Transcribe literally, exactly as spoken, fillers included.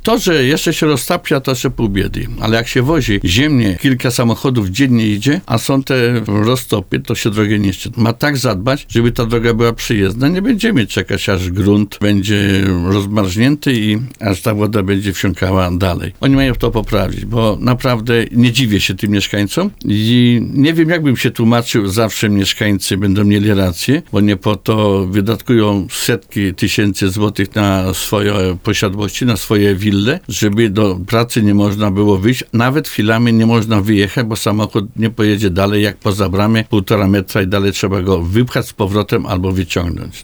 To, że jeszcze się roztapia, to jeszcze pół biedy. Ale jak się wozi ziemię, kilka samochodów dziennie idzie, a są te roztopy, to się drogi niszczy. Ma tak zadbać, żeby ta droga była przyjezdna. Nie będziemy czekać, aż grunt będzie rozmarznięty i aż ta woda będzie wsiąkała dalej. Oni mają to poprawić, bo naprawdę nie dziwię się tym mieszkańcom i nie wiem, jakbym się tłumaczył, zawsze mieszkańcy będą mieli rację, bo nie po to wydatkują setki tysięcy złotych na swoje posiadłości, na swoje wille, żeby do pracy nie można było wyjść. Nawet chwilami nie można wyjechać, bo samochód nie pojedzie dalej jak poza bramę, półtora metra i dalej trzeba go wypchać z powrotem albo wyciągnąć.